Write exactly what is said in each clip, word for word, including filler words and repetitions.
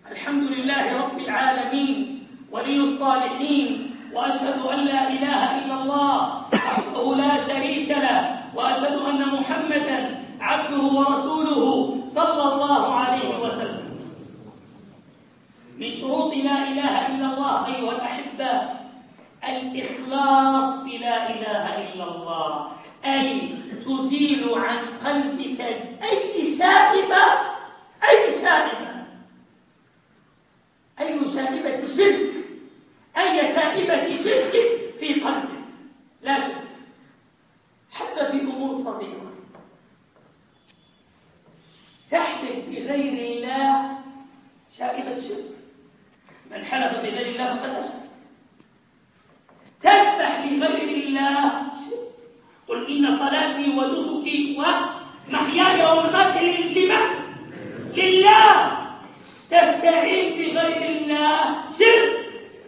الحمد لله رب العالمين ولي الصالحين، وأشهد أن لا إله إلا الله وحده لا شريك له، وأشهد أن محمدا عبده ورسوله صلى الله عليه وسلم. من شروط لا إله إلا الله أيها الأحبة الإخلاص بلا إله إلا الله، أي تزيل عن قلبك أي شائبة أي شائبة أي شائبة شرك أي شائبة شرك في قلبك، لا شك حتى في أمور صغيرة. تحلف بغير الله شائبة شرك، من حلف بغير الله فقد أشرك. تذبح لغير الله شرك، قل إن صلاتي ونسكي ومحياي ومماتي لمن؟ لله. تستعين بغير الله شرك.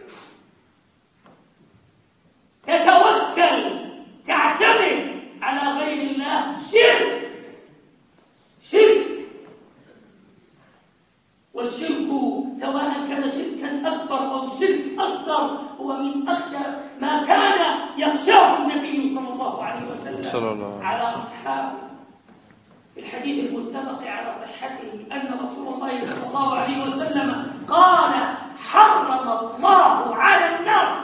تتوكل تعتمد على غير الله شرك. شرك، والشرك سواء كان شركا أكبر أو شرك أصغر هو من أخشى ما كان يخشاه النبي صلى الله عليه وسلم على أصحابه. في الحديث المتفق على صحته أن رسول الله صلى الله عليه وسلم قال: حرم الله على النار،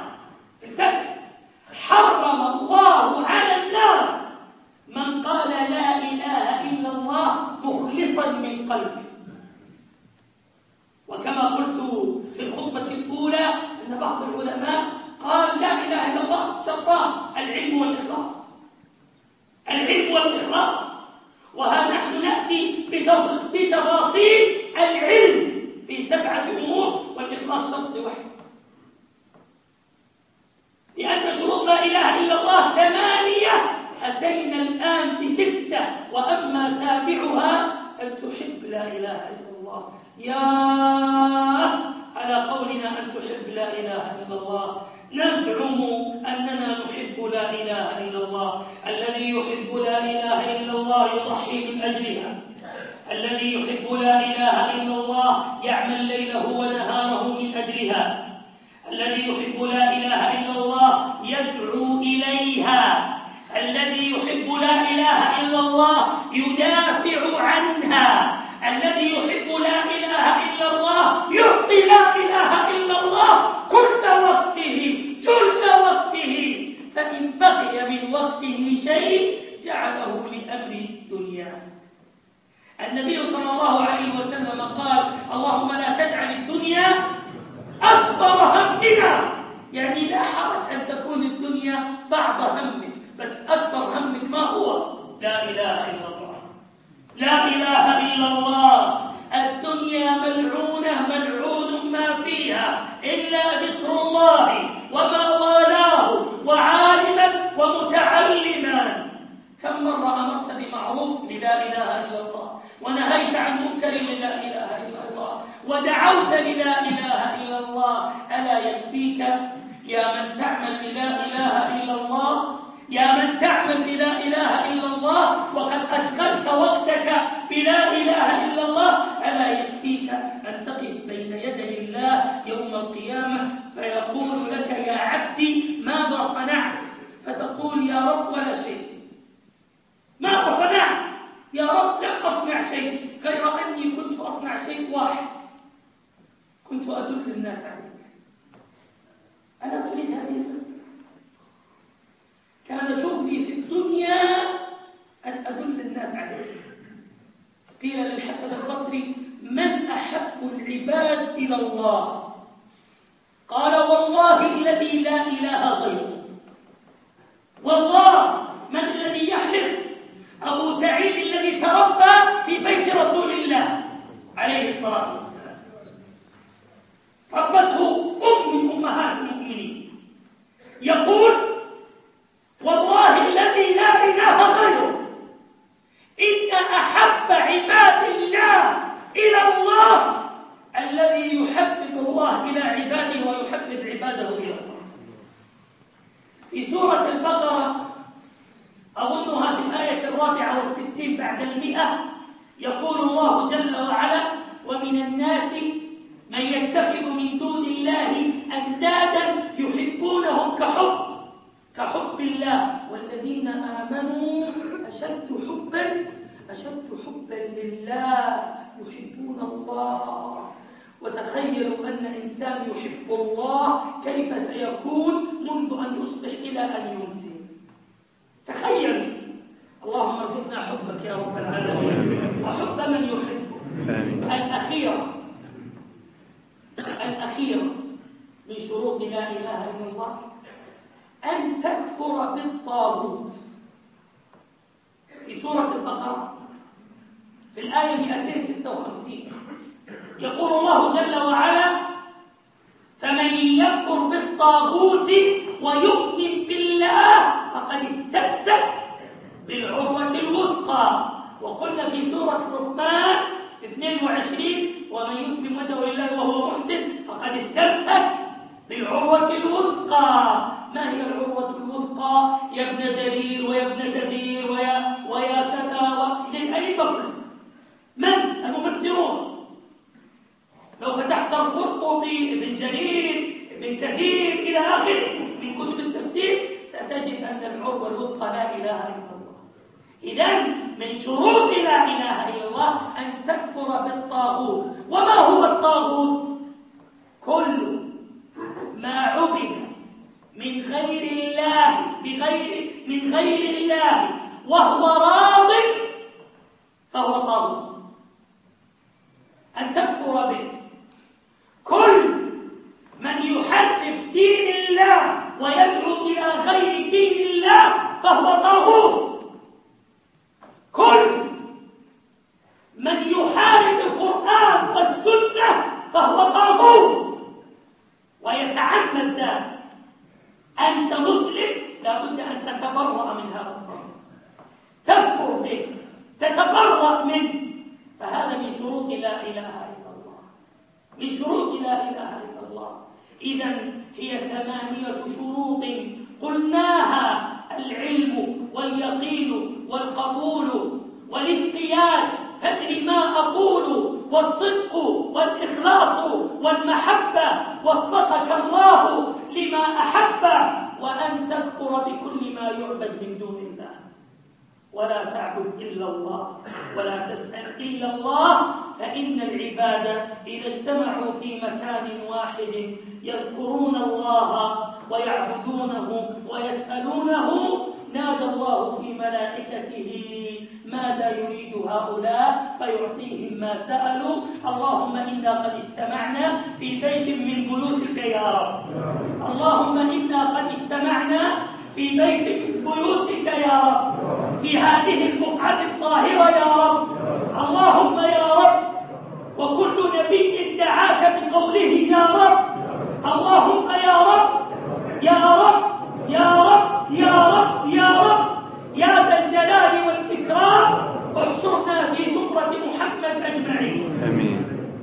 حرم الله على النار من قال لا إله إلا الله مخلصا من قلبه. وكما قلت في الخطبة الأولى أن بعض العلماء قال لا إله إلا الله شرطان: العلم والإخلاص. العلم والإخلاص، وها نحن نأتي بتفاصيل العلم في سبعة أمور، والإخلاص شرط واحد، لأن شروط لا إله إلا الله ثمانية، أتينا الآن بستة، وأما تابعها أن تحب لا إله إلا الله. يا على قولنا أن تحب لا إله إلا الله، نزعم أننا نحب لا إله إلا الله. الذي يحب لا إله إلا الله يضحي من أجلها، الذي يحب لا إله إلا الله يعمل ليله ونهاره من أجلها، الذي يحب لا إله إلا الله يدعو إليها، الذي يحب لا إله إلا الله يدافع عنها، الذي يحب لا إله إلا الله يعطي لا إله إلا الله كل وقته كل وقته، فإن بقي من وقته شيء جعله لأمر الدنيا. النبي صلى الله عليه وسلم قال: اللهم لا تجعل الدنيا أكبر همنا، يعني لا حرج أن تكون الدنيا بعض همك، بس أكبر همك ما هو؟ لا إله إلا الله. لا إله إلا الله. الدنيا ملعونة ملعون ما فيها إلا ذكر الله وما والاه وعالما ومتعلما. كم مرة أمرت بمعروف للا إله إلا الله، ونهيت عن منكر للا إله إلا الله، ودعوت للا إله إلا الله. ألا يكفيك يا من تعمل بلا إله إلا الله، يا من تعمل بلا إله إلا الله وقد أشغلت وقتك بلا إله إلا الله، ألا يكفيك أن تقف بين يدي الله يوم القيامة فيقول لك: يا عبدي ماذا صنعت؟ فتقول: يا رب ولا شيء. ماذا صنعت؟ يا رب لم أصنع شيء، غير أني كنت أصنع شيء واحد، كنت أدل الناس عليه. أنا أريد هذه السنة. كان شغلي في الدنيا أن أدل الناس عليه. قيل للحسن البصري: من أحب العباد إلى الله؟ قال: والله الذي لا إله غيره. والله، من الذي يحلف؟ أبو سعيد الذي تربى في بيت رسول الله عليه الصلاة والسلام، ربته أم من أمهات المؤمنين، يقول: والله الذي لا إله غيره إن أحب عباد الله إلى الله الذي يحبب الله إلى عباده ويحبب عباده إلى الله. في سورة البقرة أظنها في الآية الرابعة والستين بعد المئة يقول الله جل وعلا: ومن الناس من يتخذ من دون الله أندادا يحبونهم كحب كحب الله والذين آمنوا أشد حبا أشد حبا لله يحبون الله. وتخيلوا أن إنسان يحب الله كيف سيكون منذ أن يصبح إلى أن يمسي. تخيلوا. اللهم ارزقنا حبك يا رب العالمين وحب من يحبك. الأخيرة الأخيرة من شروط لا إله إلا الله أن تكفر بالطاغوت. في سورة البقرة في الآية مئتين وستة وخمسين يقول الله جل وعلا: فمن يكفر بالطاغوت ويؤمن بالله فقد استمسك بالعروة الوثقى. وقلنا في سورة الرحمن اثنين وعشرين: ومن يسلم وجهه لله وهو محسن فقد استمسك بالعروة الوثقى. ما هي العروة الوثقى يا ابن جرير ويا ابن كثير ويا ويا كذا أي بكر؟ من المفسرون؟ لو فتحت القرطبي ابن جرير ابن كثير إلى آخره من كتب التفسير ستجد أن العروة الوثقى لا إله إلا الله. إذن من شروط لا إله إلا الله أن تكفر بالطاغوت. وما هو الطاغوت؟ كل ما عبد من غير الله بغير من غير الله وهو راض فهو طاغوت. أن تكفر به كل من يحرف دين الله ويدعو إلى غير دين الله فهو طاغوت. كل من يحارب القرآن والسنة فهو طاغوت. ويتعمد ذلك. أنت مسلم لابد أن تتبرأ من هذا الطاغوت، تكفر به، تتبرأ منه. فهذا من شروط لا إله إلا الله، من شروط لا إله إلا الله. إذن هي ثمانية شروط قلناها: العلم واليقين والقبول والانقياد، تدري ما أقول، والصدق والإخلاص والمحبة، وفقك الله لما أحب، وأن تذكر بكل ما يعبد من دون الله، ولا تعبد إلا الله ولا تسأل إلا الله. فإن العباد إذا اجتمعوا في مكان واحد يذكرون الله ويعبدونه ويسألونه نادى الله في ملائكته ماذا يريد هؤلاء فيعطيهم ما سألوا. اللهم إنا قد استمعنا في بيت من بيوتك يا رب. اللهم إنا قد استمعنا في بيت من بيوتك يا رب، في هذه البقعة الطاهرة يا رب. اللهم يا رب، وكل نبي دعاك بقوله يا رب. اللهم يا رب يا رب يا رب يا رب يا رب يا ذا الجلال والإكرام، احشرنا في زمرة محمد أجمعين. آمين.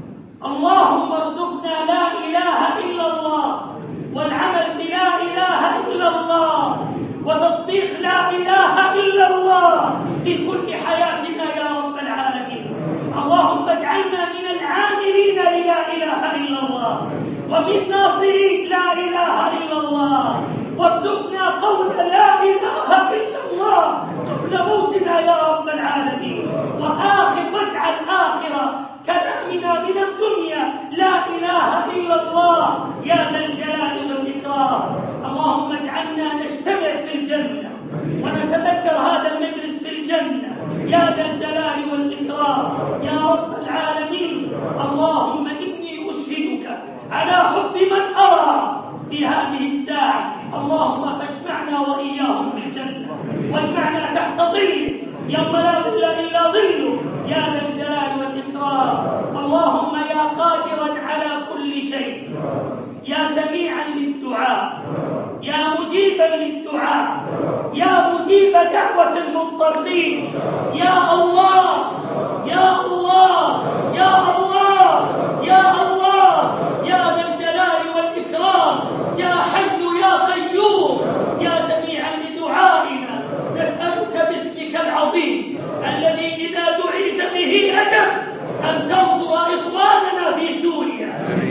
اللهم ارزقنا لا إله إلا الله، والعمل بلا إله إلا الله، وتصديق لا إله إلا الله في كل حياتنا يا رب العالمين. اللهم اجعلنا من العاملين للا إله إلا الله، ومن ناصرين لا إله إلا الله، وارزقنا قول لا إله إلا الله قبل موتنا يا رب العالمين. وآخر واجعل آخر كلامنا من الدنيا لا إله إلا الله يا ذا الجلال والإكرام. اللهم اجعلنا نجتمع في الجنة ونتذكر هذا المجلس في الجنة يا ذا الجلال والإكرام يا رب العالمين. اللهم إني أشهدك على حب من أرى في هذه الساعة. اللهم فاجمعنا وإياهم في الجنة، واجمعنا تحت ظله يوم لا ظل إلا ظله يا ذا الجلال والإكرام. اللهم يا قادرا على كل شيء، يا سميعا للدعاء، يا مجيبا للدعاء، يا مجيب دعوة المضطرين، يا الله يا الله يا الله يا الله يا ذا الجلال والإكرام، يا حي يا قيوم، يا سميعا لدعائنا. نسألك باسمك العظيم الذي إذا دعيت به أجب أن تنصر إخواننا في سوريا،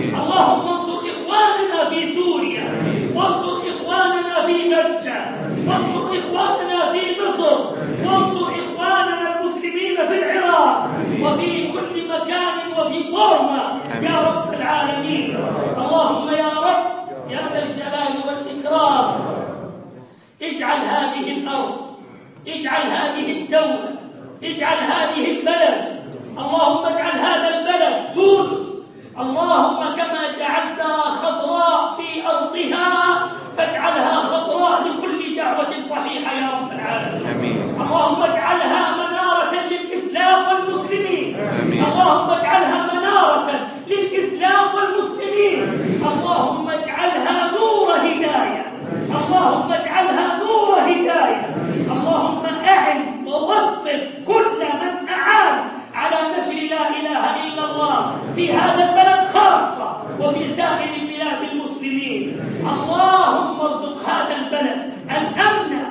اللهم كما جعلتها خضراء في أرضها فاجعلها خضراء لكل دعوة صحيحة يا رب العالمين. اللهم اجعلها منارة للإسلام والمسلمين. اللهم اجعلها منارة للإسلام والمسلمين. اللهم اجعلها نور هداية. اللهم اجعلها نور هداية. اللهم أعن ووفق كل من أعان على نشر لا إله إلا الله في هذا البلد خاصة وفي سائر بلاد المسلمين. اللهم ارزق هذا البلد الأمن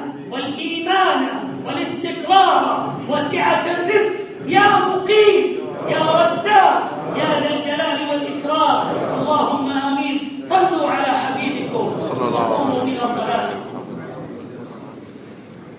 والإيمان والاستقرار وسعة الرزق يا مقيم يا رب